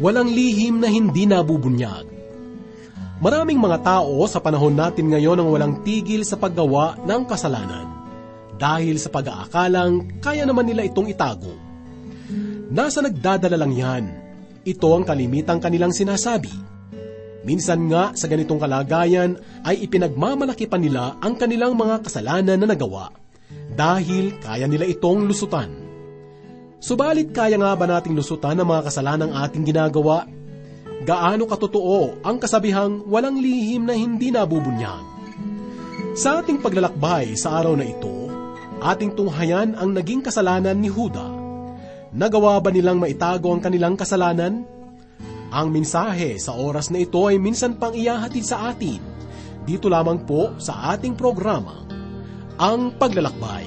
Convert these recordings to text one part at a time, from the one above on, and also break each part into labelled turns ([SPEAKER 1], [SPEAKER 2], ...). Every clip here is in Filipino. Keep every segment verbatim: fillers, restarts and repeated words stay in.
[SPEAKER 1] walang lihim na hindi nabubunyag. Maraming mga tao sa panahon natin ngayon ang walang tigil sa paggawa ng kasalanan dahil sa pag-aakalang kaya naman nila itong itago. Nasa nagdadala lang yan. Ito ang kalimitang kanilang sinasabi. Minsan nga sa ganitong kalagayan ay ipinagmamalaki pa nila ang kanilang mga kasalanan na nagawa dahil kaya nila itong lusutan. Subalit kaya nga ba nating lusutan ang mga kasalanang ating ginagawa? Gaano katotoo ang kasabihang walang lihim na hindi nabubunyag? Sa ating paglalakbay sa araw na ito, ating tunghayan ang naging kasalanan ni Juda. Nagawa ba nilang maitago ang kanilang kasalanan? Ang mensahe sa oras na ito ay minsan pang iyahatid sa atin. Dito lamang po sa ating programa, Ang Paglalakbay.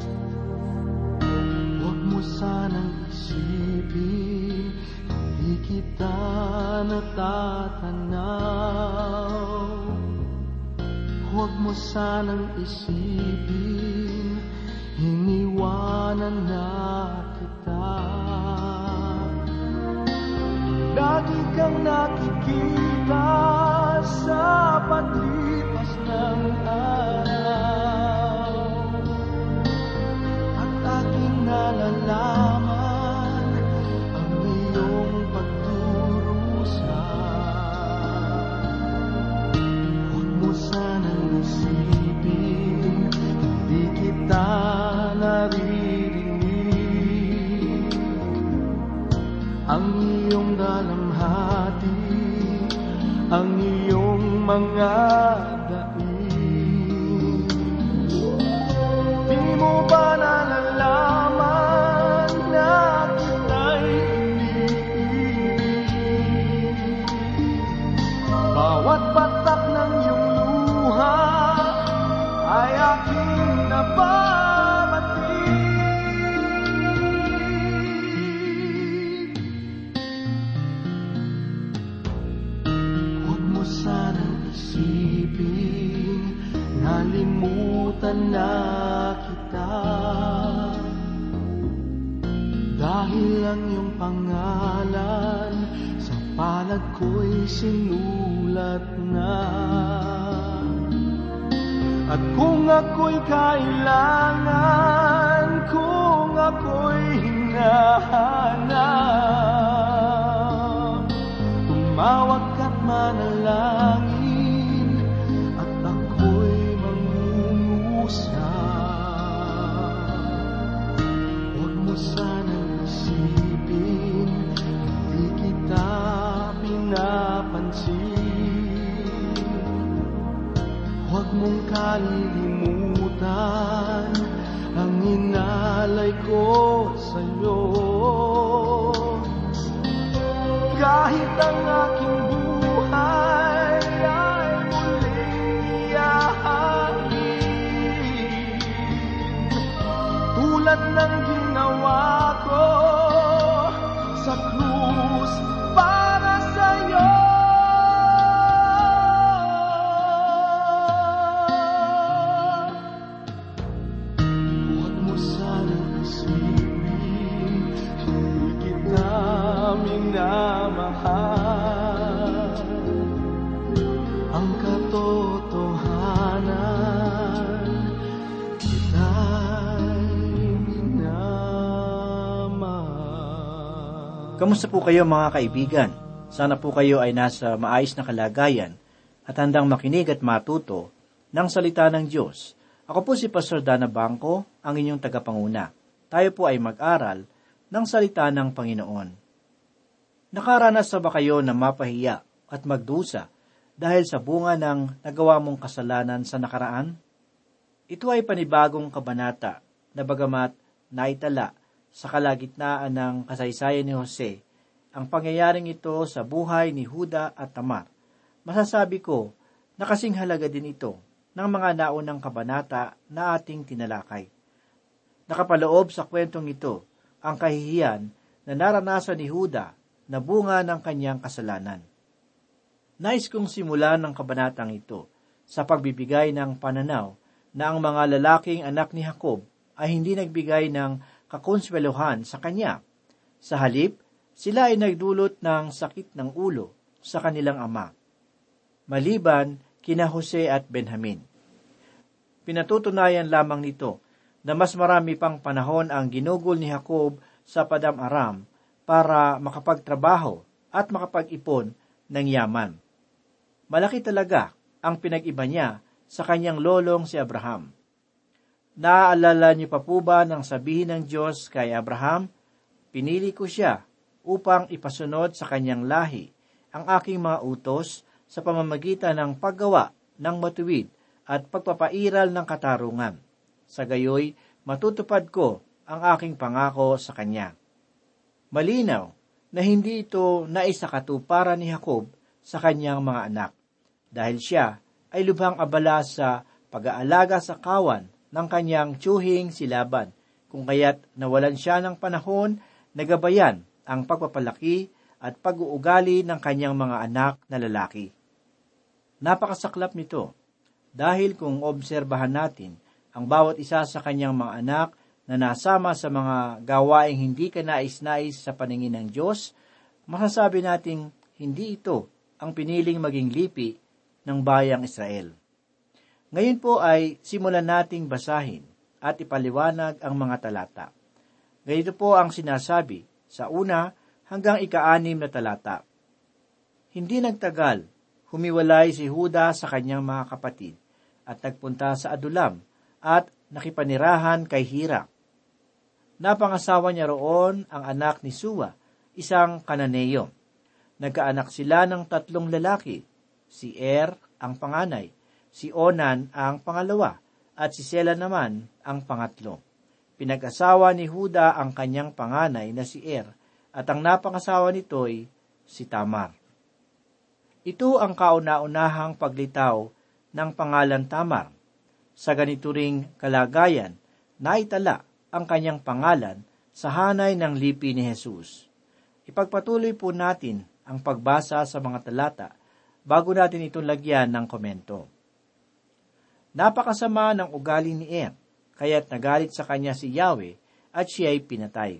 [SPEAKER 2] Huwag mo sanang isipin, hindi kita natatanaw. Huwag mo sanang isipin, iniwanan na kita. Lagi kang nakikita sa paglipas ng araw, at aking nalalaman ang iyong pagdurusa. Huwag mo sanang isipin, hindi kita naririnig. Ang iyong dalamhati, ang iyong mga daig. Di mo ba nalalaman na kita'y iniibig? Bawat patak ng iyong luha ay aking nababati. Isipin, nalimutan na kita, dahil ang iyong pangalan sa palad ko'y sinulat na. At kung ako'y kailangan, kung ako'y hinahanap, tumawag ka't manalangin, at ako'y mangungusap. Huwag mo sanang isipin, hindi kita pinapansin. Huwag mong kalilimutan ang inalay ko sa'yo. Kahit ang aking buhay ay muling iyahain, tulad ng ginawa ko sa krus para sa'yo. Huwag mo sanang isipin, hindi kita minamahal. Ang katotohanan, kita'y minamahal.
[SPEAKER 3] Kamusta po kayo mga kaibigan? Sana po kayo ay nasa maayos na kalagayan at handang makinig at matuto ng salita ng Diyos. Ako po si Pastor Dana Bangko, ang inyong tagapanguna. Tayo po ay mag-aral ng salita ng Panginoon. Nakaranas na ba kayo na mapahiya at magdusa dahil sa bunga ng nagawa mong kasalanan sa nakaraan? Ito ay panibagong kabanata na bagamat naitala sa kalagitnaan ng kasaysayan ni Jose, ang pangyayaring ito sa buhay ni Juda at Tamar. Masasabi ko na kasing halaga din ito ng mga naunang kabanata na ating tinalakay. Nakapaloob sa kwentong ito ang kahihiyan na naranasan ni Juda na bunga ng kanyang kasalanan. Nais kong simulan ng kabanatang ito sa pagbibigay ng pananaw na ang mga lalaking anak ni Jacob ay hindi nagbigay ng kakonsweluhan sa kanya. Sa halip, sila ay nagdulot ng sakit ng ulo sa kanilang ama, maliban kina Jose at Benjamin. Pinatutunayan lamang nito na mas marami pang panahon ang ginugol ni Jacob sa Padam-aram para makapagtrabaho at makapag-ipon ng yaman. Malaki talaga ang pinag-iba niya sa kanyang lolong si Abraham. Naaalala niyo pa po ba nang sabihin ng Diyos kay Abraham, "Pinili ko siya upang ipasunod sa kanyang lahi ang aking mga utos sa pamamagitan ng paggawa ng matuwid at pagpapairal ng katarungan. Sa gayoy, matutupad ko ang aking pangako sa kanya." Malinaw na hindi ito naisakatuparan ni Jacob sa kanyang mga anak, dahil siya ay lubhang abala sa pag-aalaga sa kawan ng kanyang tiyuhing si Laban, kung kaya't nawalan siya ng panahon na gabayan ang pagpapalaki at pag-uugali ng kanyang mga anak na lalaki. Napakasaklap nito, dahil kung obserbahan natin ang bawat isa sa kanyang mga anak na nasama sa mga gawaing hindi kanais-nais sa paningin ng Diyos, masasabi nating hindi ito ang piniling maging lipi ng bayang Israel. Ngayon po ay simulan nating basahin at ipaliwanag ang mga talata. Ganito po ang sinasabi sa una hanggang ika-anim na talata. Hindi nagtagal, humiwalay si Huda sa kanyang mga kapatid at nagpunta sa Adulam at nakipanirahan kay Hira. Napangasawa niya roon ang anak ni Suwa, isang Kananeo. Nagkaanak sila ng tatlong lalaki, si Er ang panganay, si Onan ang pangalawa, at si Sela naman ang pangatlo. Pinag-asawa ni Huda ang kanyang panganay na si Er, at ang napangasawa nito'y si Tamar. Ito ang kauna-unahang paglitaw ng pangalan Tamar. Sa ganito ring kalagayan, naitala ang kanyang pangalan sa hanay ng lipi ni Jesus. Ipagpatuloy po natin ang pagbasa sa mga talata bago natin itong lagyan ng komento. Napakasama ng ugali ni Er, kaya't nagalit sa kanya si Yahweh at siya ay pinatay.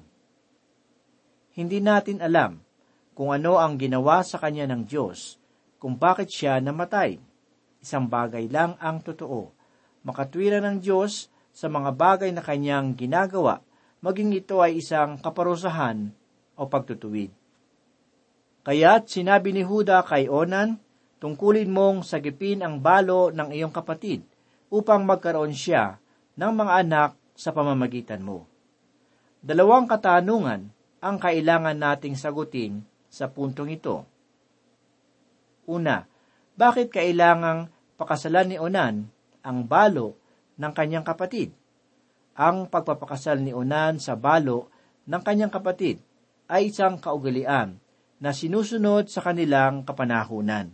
[SPEAKER 3] Hindi natin alam kung ano ang ginawa sa kanya ng Diyos, kung bakit siya namatay. Isang bagay lang ang totoo, makatwiran ng Diyos sa mga bagay na kanyang ginagawa, maging ito ay isang kaparusahan o pagtutuwid. Kaya't sinabi ni Huda kay Onan, tungkulin mong sagipin ang balo ng iyong kapatid upang magkaroon siya ng mga anak sa pamamagitan mo. Dalawang katanungan ang kailangan nating sagutin sa puntong ito. Una, bakit kailangang pakasalan ni Onan ang balo ng kanyang kapatid? Ang pagpapakasal ni Onan sa balo ng kanyang kapatid ay isang kaugalian na sinusunod sa kanilang kapanahunan.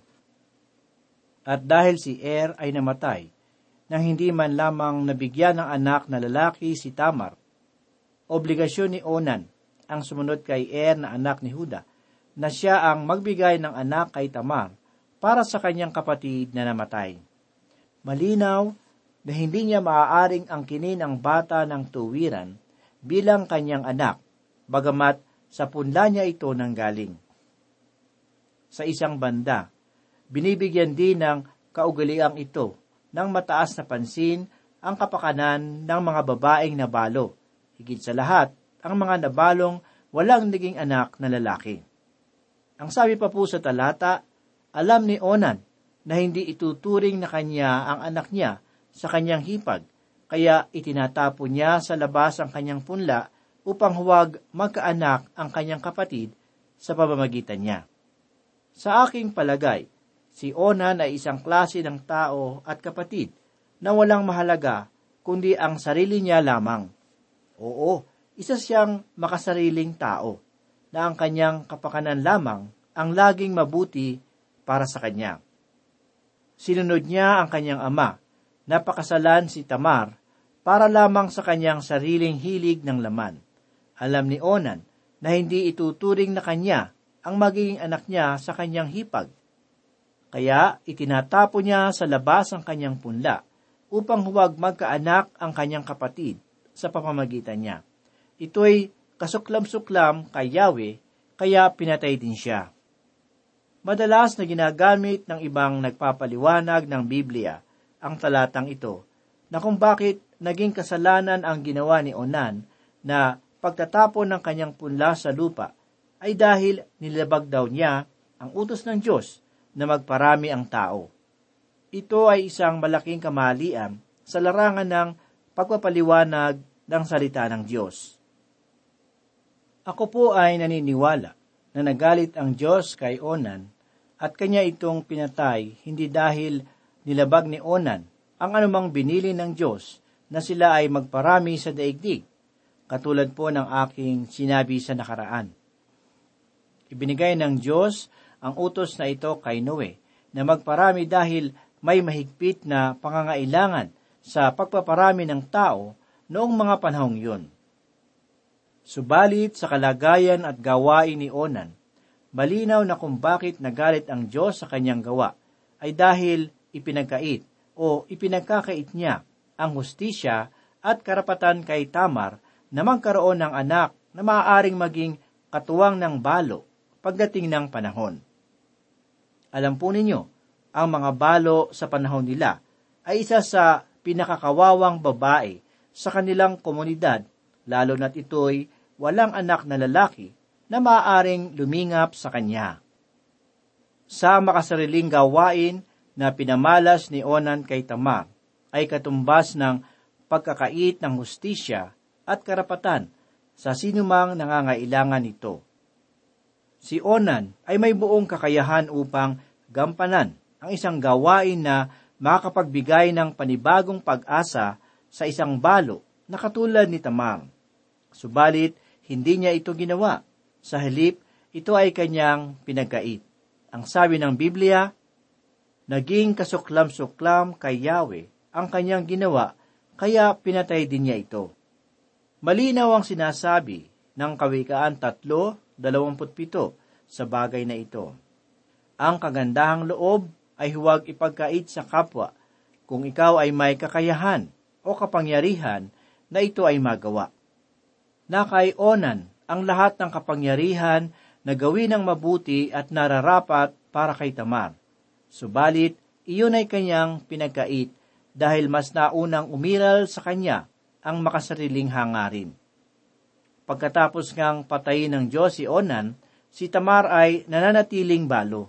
[SPEAKER 3] At dahil si Er ay namatay, nang hindi man lamang nabigyan ng anak na lalaki si Tamar, obligasyon ni Onan ang sumunod kay Er na anak ni Huda, na siya ang magbigay ng anak kay Tamar para sa kanyang kapatid na namatay. Malinaw na hindi niya maaaring angkinin ang bata ng tuwiran bilang kanyang anak, bagamat sa punla niya ito nanggaling. Sa isang banda, binibigyan din ng kaugaliang ito ng mataas na pansin ang kapakanan ng mga babaeng nabalo, higit sa lahat ang mga nabalong walang naging anak na lalaki. Ang sabi pa po sa talata, alam ni Onan na hindi ituturing na kanya ang anak niya sa kanyang hipag, kaya itinatapo niya sa labas ang kanyang punla upang huwag magkaanak ang kanyang kapatid sa pamamagitan niya. Sa aking palagay, si Onan ay isang klase ng tao at kapatid na walang mahalaga kundi ang sarili niya lamang. Oo, isa siyang makasariling tao na ang kanyang kapakanan lamang ang laging mabuti para sa kanya. Sinunod niya ang kanyang ama, napakasalan si Tamar para lamang sa kanyang sariling hilig ng laman. Alam ni Onan na hindi ituturing na kanya ang magiging anak niya sa kanyang hipag. Kaya itinatapo niya sa labas ang kanyang punla upang huwag magkaanak ang kanyang kapatid sa pamamagitan niya. Ito'y kasuklam-suklam kay Yahweh, kaya pinatay din siya. Madalas na ginagamit ng ibang nagpapaliwanag ng Biblia ang talatang ito na kung bakit naging kasalanan ang ginawa ni Onan na pagtatapon ng kanyang punla sa lupa ay dahil nilabag daw niya ang utos ng Diyos na magparami ang tao. Ito ay isang malaking kamalian sa larangan ng pagpapaliwanag ng salita ng Diyos. Ako po ay naniniwala na nagalit ang Diyos kay Onan at kanya itong pinatay hindi dahil nilabag ni Onan ang anumang binili ng Diyos na sila ay magparami sa daigdig, katulad po ng aking sinabi sa nakaraan. Ibinigay ng Diyos ang utos na ito kay Noe na magparami dahil may mahigpit na pangangailangan sa pagpaparami ng tao noong mga panahong yun. Subalit sa kalagayan at gawain ni Onan, malinaw na kung bakit nagalit ang Diyos sa kanyang gawa ay dahil ipinagkait o ipinagkakait niya ang hustisya at karapatan kay Tamar na magkaroon ng anak na maaaring maging katuwang ng balo pagdating ng panahon. Alam po ninyo, ang mga balo sa panahon nila ay isa sa pinakakawawang babae sa kanilang komunidad, lalo na't ito'y walang anak na lalaki na maaaring lumingap sa kanya. Sa makasariling gawain na pinamalas ni Onan kay Tamar ay katumbas ng pagkakait ng hustisya at karapatan sa sinumang nangangailangan nito. Si Onan ay may buong kakayahan upang gampanan ang isang gawain na makapagbigay ng panibagong pag-asa sa isang balo na katulad ni Tamar. Subalit, hindi niya ito ginawa. Sa halip, ito ay kanyang pinagkait. Ang sabi ng Biblia, naging kasuklam-suklam kay Yahweh ang kanyang ginawa, kaya pinatay din niya ito. Malinaw ang sinasabi ng Kawikaan three twenty-seven sa bagay na ito. Ang kagandahang loob ay huwag ipagkait sa kapwa kung ikaw ay may kakayahan o kapangyarihan na ito ay magawa. Na kay Onan ang lahat ng kapangyarihan na gawin ng mabuti at nararapat para kay Tamar. Subalit, iyon ay kanyang pinagkait dahil mas naunang umiral sa kanya ang makasariling hangarin. Pagkatapos ngang patayin ng Diyos si Onan, si Tamar ay nananatiling balo.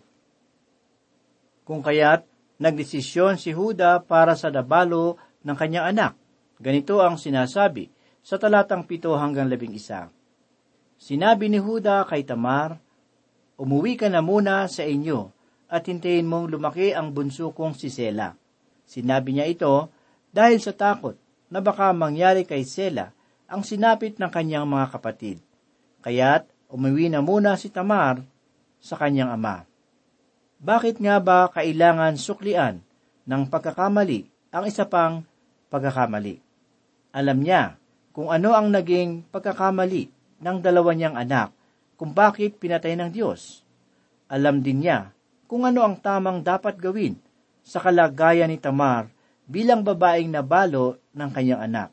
[SPEAKER 3] Kung kaya't nagdesisyon si Huda para sa dabalo ng kanyang anak. Ganito ang sinasabi sa talatang pito hanggang labing isa. Sinabi ni Huda kay Tamar, umuwi ka na muna sa inyo at hintayin mong lumaki ang bunso kong si Sela. Sinabi niya ito dahil sa takot na baka mangyari kay Sela ang sinapit ng kanyang mga kapatid. Kaya't umuwi na muna si Tamar sa kanyang ama. Bakit nga ba kailangan suklian ng pagkakamali ang isa pang pagkakamali? Alam niya kung ano ang naging pagkakamali ng dalawa niyang anak, kung bakit pinatay ng Diyos. Alam din niya kung ano ang tamang dapat gawin sa kalagayan ni Tamar bilang babaeng nabalo ng kanyang anak.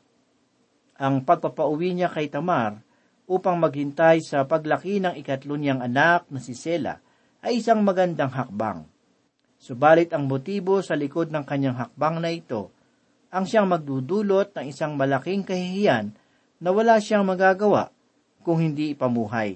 [SPEAKER 3] Ang pagpapauwi niya kay Tamar upang maghintay sa paglaki ng ikatlo niyang anak na si Sela ay isang magandang hakbang. Subalit ang motibo sa likod ng kanyang hakbang na ito ang siyang magdudulot ng isang malaking kahihiyan na wala siyang magagawa kung hindi ipamuhay.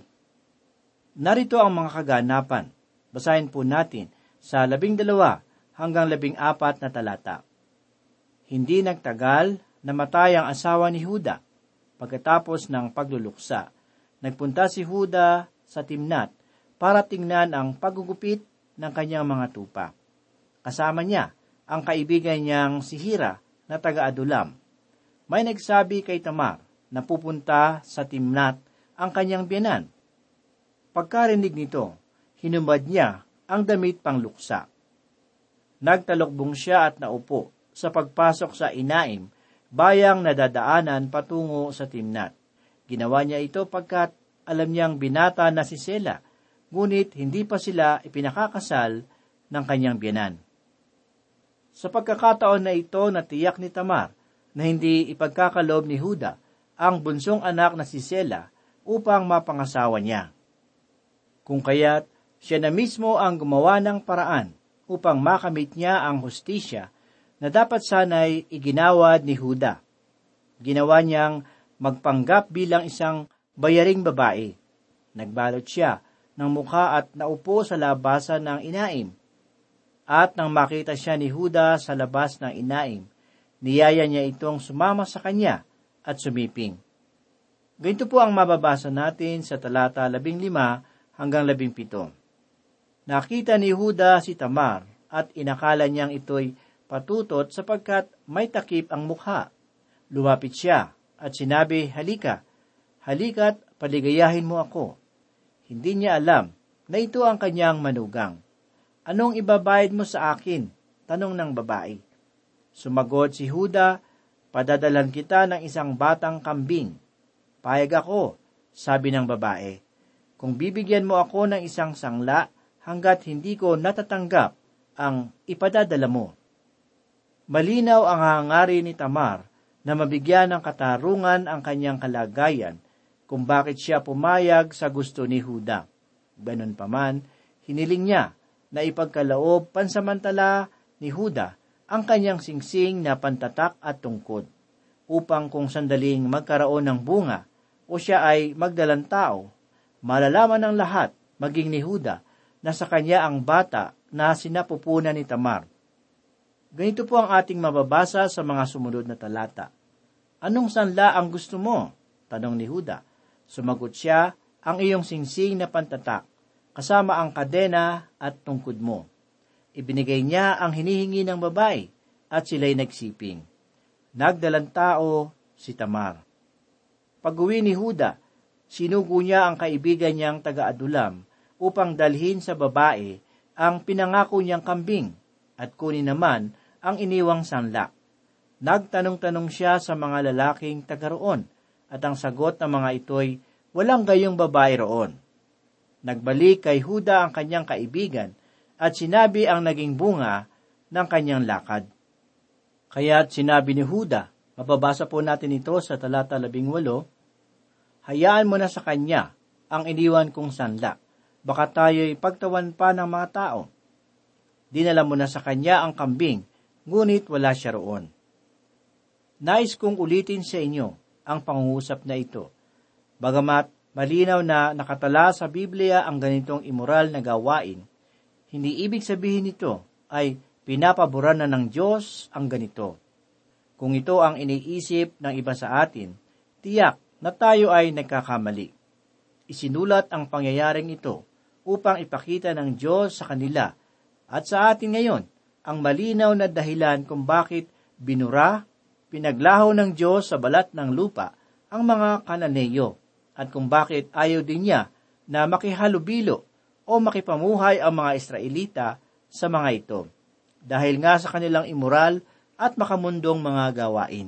[SPEAKER 3] Narito ang mga kaganapan. Basahin po natin sa labing dalawa hanggang labing apat na talata. Hindi nagtagal, namatay ang asawa ni Huda. Pagkatapos ng pagluluksa, nagpunta si Huda sa Timnat para tingnan ang paggugupit ng kanyang mga tupa. Kasama niya ang kaibigan niyang si Hira na taga-Adulam. May nagsabi kay Tamar na pupunta sa Timnat ang kanyang biyanan. Pagkarinig nito, hinubad niya ang damit pangluksa. Nagtalokbong siya at naupo sa pagpasok sa Inaim, bayang nadadaanan patungo sa Timnat. Ginawa niya ito pagkat alam niyang binata na si Sela, ngunit hindi pa sila ipinakakasal ng kanyang biyanan. Sa pagkakataon na ito, natiyak ni Tamar na hindi ipagkakalob ni Huda ang bunsong anak na si Sela upang mapangasawa niya. Kung kaya't siya na mismo ang gumawa ng paraan upang makamit niya ang hustisya na dapat sana'y iginawad ni Huda. Ginawa niyang magpanggap bilang isang bayaring babae. Nagbalot siya ng mukha at naupo sa labasan ng inaim. At nang makita siya ni Huda sa labas ng inaim, niyaya niya itong sumama sa kanya at sumiping. Ganito po ang mababasa natin sa talata labing lima hanggang labing pito. Nakita ni Huda si Tamar at inakala niyang ito'y patutot sapagkat may takip ang mukha. Lumapit siya at sinabi, "Halika, halika't paligayahin mo ako." Hindi niya alam na ito ang kanyang manugang. "Anong ibabayad mo sa akin?" tanong ng babae. Sumagot si Huda, "Padadalan kita ng isang batang kambing." "Payag ako," sabi ng babae, "kung bibigyan mo ako ng isang sangla hanggat hindi ko natatanggap ang ipadadala mo." Malinaw ang hangarin ni Tamar na mabigyan ng katarungan ang kanyang kalagayan kung bakit siya pumayag sa gusto ni Huda. Ganon pa man, hiniling niya na ipagkaloob pansamantala ni Huda ang kanyang singsing na pantatak at tungkod, upang kung sandaling magkaroon ng bunga o siya ay magdalang tao, malalaman ng lahat, maging ni Huda, na sa kanya ang bata na sinapupunan ni Tamar. Ganito po ang ating mababasa sa mga sumunod na talata. "Anong sanla ang gusto mo?" tanong ni Huda. Sumagot siya, "Ang iyong singsing na pantatak, kasama ang kadena at tungkod mo." Ibinigay niya ang hinihingi ng babae, at sila'y nagsiping. Nagdalang tao si Tamar. Pag-uwi ni Huda, sinugo niya ang kaibigan niyang taga-Adulam upang dalhin sa babae ang pinangako niyang kambing at kunin naman ang iniwang sanla. Nagtanong-tanong siya sa mga lalaking taga-roon, at ang sagot ng mga ito'y walang gayong babae roon. Nagbalik kay Huda ang kanyang kaibigan at sinabi ang naging bunga ng kanyang lakad. Kaya't sinabi ni Huda, mababasa po natin ito sa talata labing walo, "Hayaan mo na sa kanya ang iniwan kong sanla, baka tayo'y pagtawan pa ng mga tao. Dinala mo na sa kanya ang kambing, ngunit wala siya roon." Nais kong ulitin sa inyo ang pangungusap na ito. Bagamat malinaw na nakatala sa Biblia ang ganitong immoral na gawain, hindi ibig sabihin nito ay pinapaboran na ng Diyos ang ganito. Kung ito ang iniisip ng iba sa atin, tiyak na tayo ay nagkakamali. Isinulat ang pangyayaring ito upang ipakita ng Diyos sa kanila at sa atin ngayon ang malinaw na dahilan kung bakit binura, pinaglaho ng Diyos sa balat ng lupa ang mga Kananeyo at kung bakit ayaw din niya na makihalubilo o makipamuhay ang mga Israelita sa mga ito, dahil nga sa kanilang immoral at makamundong mga gawain.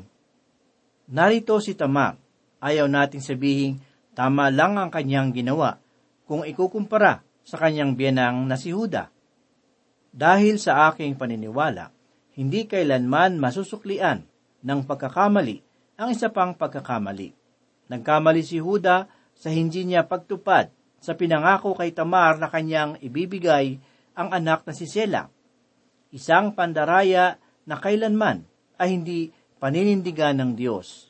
[SPEAKER 3] Narito si Tamar. Ayaw nating sabihin tama lang ang kanyang ginawa kung ikukumpara sa kanyang biyanang na si Huda. Dahil sa aking paniniwala, hindi kailanman masusuklian ng pagkakamali ang isa pang pagkakamali. Nagkamali si Huda sa hindi niya pagtupad sa pinangako kay Tamar na kanyang ibibigay ang anak na si Sela, isang pandaraya na kailanman ay hindi paninindigan ng Diyos.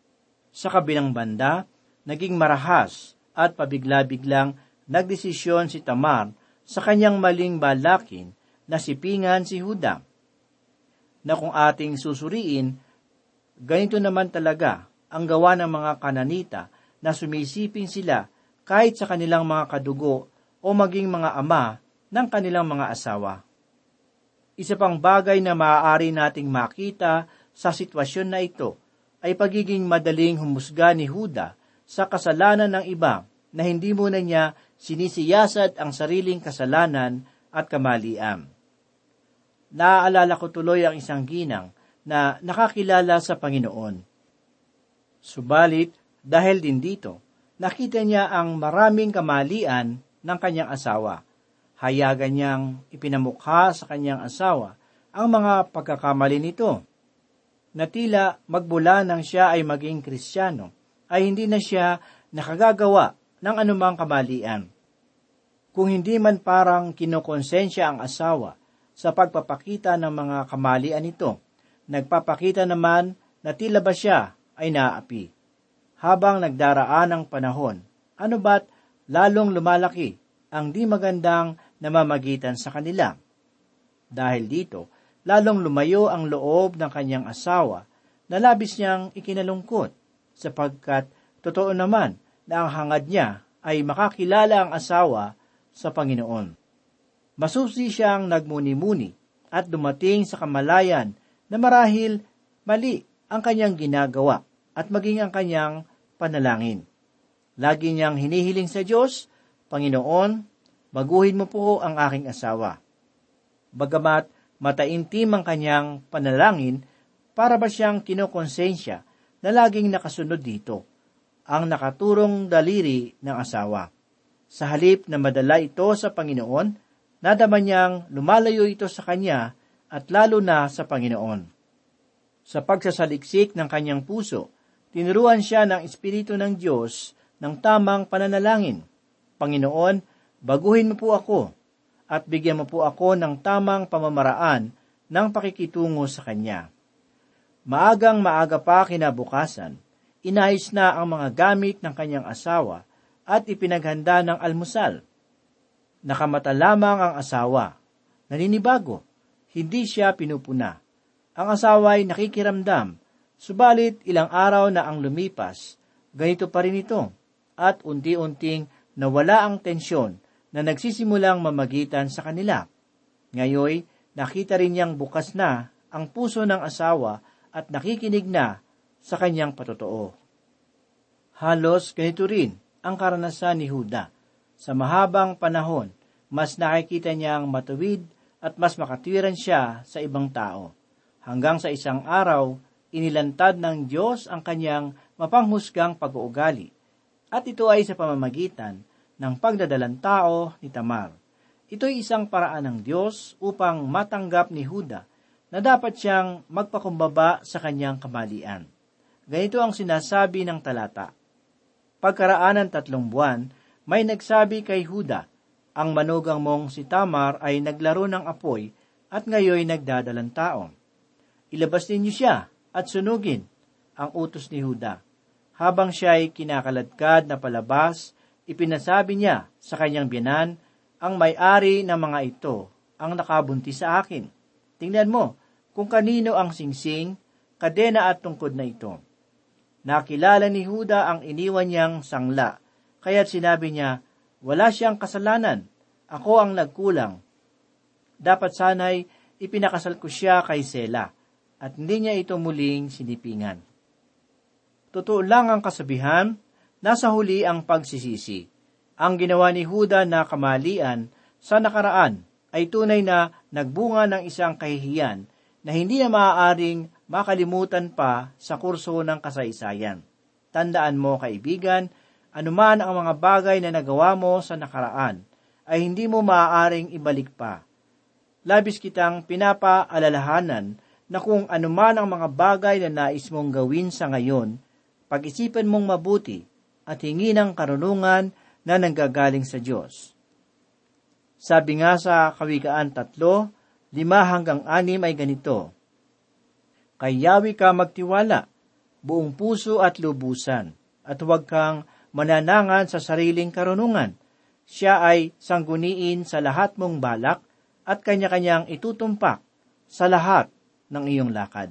[SPEAKER 3] Sa kabilang banda, naging marahas at pabigla-biglang nagdesisyon si Tamar sa kanyang maling balakin na sipingan si Huda. Na kung ating susuriin, ganito naman talaga ang gawa ng mga Kananita na sumisiping sila kahit sa kanilang mga kadugo o maging mga ama ng kanilang mga asawa. Isa pang bagay na maaari nating makita sa sitwasyon na ito ay pagiging madaling humusga ni Huda sa kasalanan ng iba na hindi muna niya sinisiyasat ang sariling kasalanan at kamalian. Naaalala ko tuloy ang isang ginang na nakakilala sa Panginoon. Subalit, dahil din dito, nakita niya ang maraming kamalian ng kanyang asawa. Hayagan niyang ipinamukha sa kanyang asawa ang mga pagkakamali nito. Na tila magmula nang siya ay maging Kristiyano, ay hindi na siya nakagagawa ng anumang kamalian. Kung hindi man parang kinokonsensya ang asawa sa pagpapakita ng mga kamalian nito, nagpapakita naman na tila ba siya ay naaapi. Habang nagdaraan ang panahon, ano ba't lalong lumalaki ang di magandang namamagitan sa kanila? Dahil dito, lalong lumayo ang loob ng kanyang asawa na labis niyang ikinalungkot, sapagkat totoo naman na ang hangad niya ay makakilala ang asawa sa Panginoon. Masusi siyang nagmuni-muni at dumating sa kamalayan na marahil mali ang kanyang ginagawa at maging ang kanyang panalangin. Lagi niyang hinihiling sa Diyos, Panginoon, baguhin mo po ang aking asawa. Bagamat mataimtim ang kanyang panalangin, para ba siyang kinokonsensya na laging nakasunod dito, ang nakaturong daliri ng asawa. Sa halip na madala ito sa Panginoon, nadama niyang lumalayo ito sa kanya at lalo na sa Panginoon. Sa pagsasaliksik ng kanyang puso, tinuruan siya ng Espiritu ng Diyos ng tamang pananalangin. Panginoon, baguhin mo po ako at bigyan mo po ako ng tamang pamamaraan ng pakikitungo sa Kanya. Maagang maaga pa kinabukasan, inayos na ang mga gamit ng kanyang asawa at ipinaghanda ng almusal. Nakamata lamang ang asawa. Naninibago, hindi siya pinupuna. Ang asawa ay nakikiramdam, subalit ilang araw na ang lumipas, ganito pa rin ito, at unti-unting nawala ang tensyon na nagsisimulang mamagitan sa kanila. Ngayoy, nakita rin niyang bukas na ang puso ng asawa at nakikinig na sa kanyang patotoo. Halos ganito rin ang karanasan ni Juda. Sa mahabang panahon, mas nakikita niyang matuwid at mas makatwiran siya sa ibang tao. Hanggang sa isang araw, inilantad ng Diyos ang kanyang mapanghusgang pag-uugali. At ito ay sa pamamagitan ng pagdadalang tao ni Tamar. Ito'y isang paraan ng Diyos upang matanggap ni Juda na dapat siyang magpakumbaba sa kanyang kamalian. Ganito ang sinasabi ng talata. Pagkaraan ng tatlong buwan, may nagsabi kay Juda, ang manugang mong si Tamar ay naglaro ng apoy at ngayoy nagdadalang tao. Ilabas ninyo siya at sunugin, ang utos ni Juda. Habang siya'y kinakaladkad na palabas, ipinasabi niya sa kanyang biyanan, ang may-ari ng mga ito ang nakabunti sa akin. Tingnan mo kung kanino ang singsing, kadena at tungkod na ito. Nakilala ni Juda ang iniwan niyang sangla, kaya't sinabi niya, wala siyang kasalanan, ako ang nagkulang. Dapat sana'y ipinakasal ko siya kay Sela, at hindi niya ito muling sinipingan. Totoo lang ang kasabihan, nasa huli ang pagsisisi. Ang ginawa ni Juda na kamalian sa nakaraan ay tunay na nagbunga ng isang kahihiyan na hindi na maaaring makalimutan pa sa kurso ng kasaysayan. Tandaan mo, kaibigan, anuman ang mga bagay na nagawa mo sa nakaraan, ay hindi mo maaaring ibalik pa. Labis kitang pinapaalalahanan na kung anuman ang mga bagay na nais mong gawin sa ngayon, pag-isipan mong mabuti at hingi ng karunungan na nanggagaling sa Diyos. Sabi nga sa Kawikaan tatlo, lima hanggang anim ay ganito, kay Yahweh ka magtiwala, buong puso at lubusan, at huwag kang mananangan sa sariling karunungan. Siya ay sangguniin sa lahat mong balak at kanya-kanyang itutumpak sa lahat ng iyong lakad.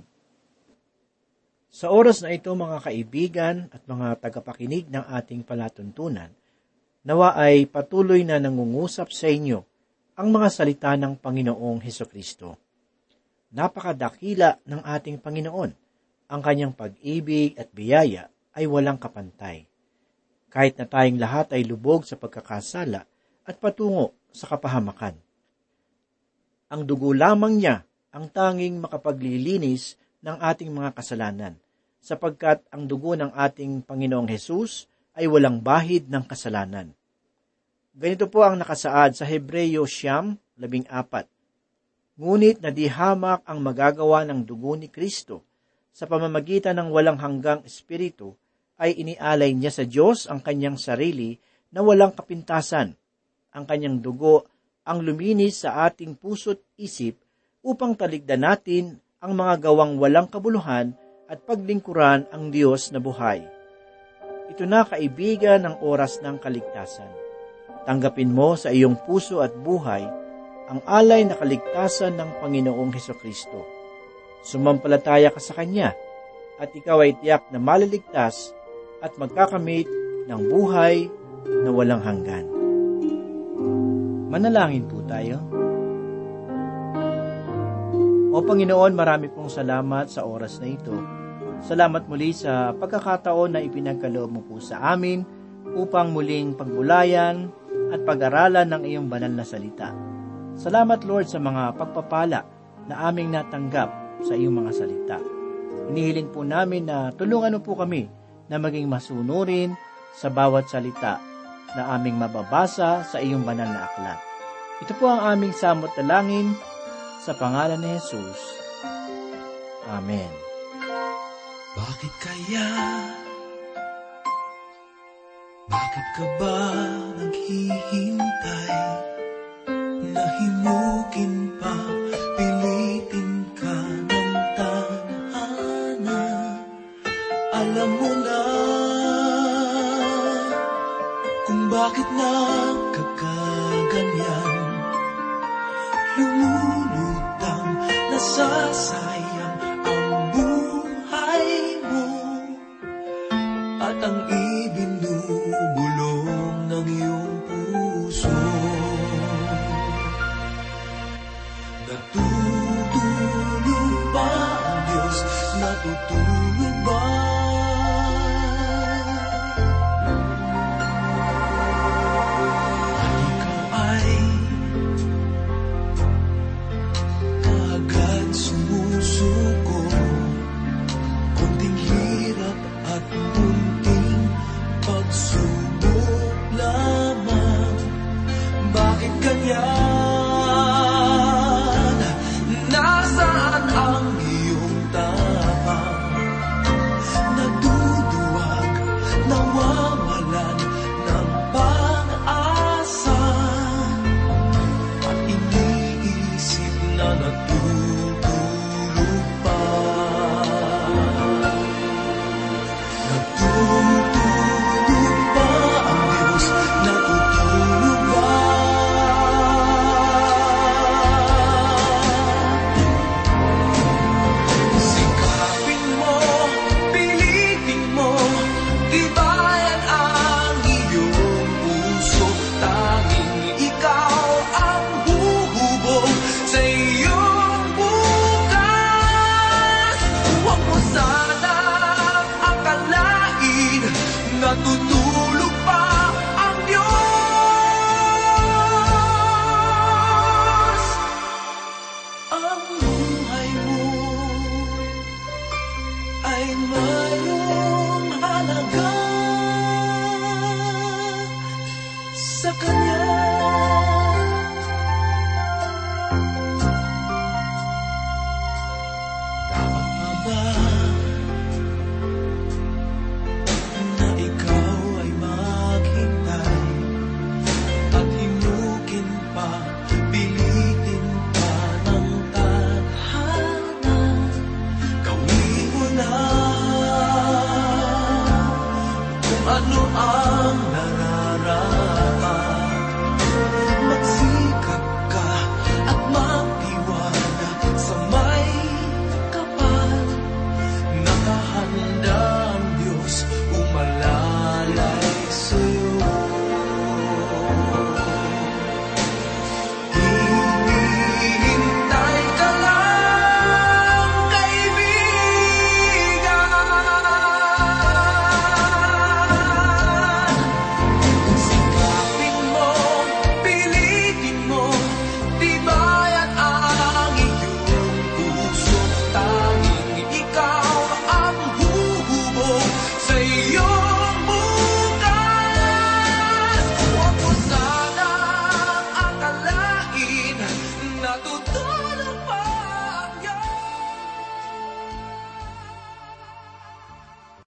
[SPEAKER 3] Sa oras na ito, mga kaibigan at mga tagapakinig ng ating palatuntunan, nawa ay patuloy na nangungusap sa inyo ang mga salita ng Panginoong Hesukristo. Napakadakila ng ating Panginoon. Ang kanyang pag-ibig at biyaya ay walang kapantay. Kahit na tayong lahat ay lubog sa pagkakasala at patungo sa kapahamakan. Ang dugo lamang niya ang tanging makapaglilinis ng ating mga kasalanan, sapagkat ang dugo ng ating Panginoong Hesus ay walang bahid ng kasalanan. Ganito po ang nakasaad sa Hebreyo siyam, labing apat. Ngunit nadihamak ang magagawa ng dugo ni Kristo sa pamamagitan ng walang hanggang espiritu, ay inialay niya sa Diyos ang kanyang sarili na walang kapintasan, ang kanyang dugo ang luminis sa ating puso't isip upang taligdan natin ang mga gawang walang kabuluhan at paglingkuran ang Diyos na buhay. Ito na, kaibigan, ang oras ng kaligtasan. Tanggapin mo sa iyong puso at buhay ang alay na kaligtasan ng Panginoong Hesukristo. Sumampalataya ka sa Kanya at ikaw ay tiyak na maliligtas at magkakamit ng buhay na walang hanggan. Manalangin po tayo. O Panginoon, marami pong salamat sa oras na ito. Salamat muli sa pagkakataon na ipinagkaloob mo po sa amin upang muling pagbulayan at pag-aralan ng iyong banal na salita. Salamat, Lord, sa mga pagpapala na aming natanggap sa iyong mga salita. Inihiling po namin na tulungan mo po kami na maging masunurin sa bawat salita na aming mababasa sa iyong banal na aklat. Ito po ang aming samot dalangin sa pangalan ni Jesus. Amen.
[SPEAKER 2] Bakit kaya? Bakit ka ba naghihintay? Nahimukin pa, pilitin ka ng tadhana. Alam mo na kung bakit nagkakaganyan. Lumulutang, nasasayang ang buhay mo at ang ibinubulong ng iyong puso. Natutulog ba ang Diyos? Natutulog ba? At ikaw ay kaagad sumusuko. Kunting hirap at munting pagsubok lamang. Bakit ganyan? Nasaan ang iyong tapang? Naduduwag, nawawalan ng pag-asa, at iniisip na natutulog pa. Natutulog ba ang Diyos? Natutulog ba? Sikapin mo, pilitin mo, tibayan ang iyong puso. Tanging ikaw ang huhubog sa iyong bukas. Huwag mo sanang akalain natutulog pa ang Diyos. Ang buhay mo ay mayroong halaga sa Kanya. Dapat pa ba na ikaw ay maghintay at himukin pa, pilitin pa ng tadhana? Gawin mo na kung ano ang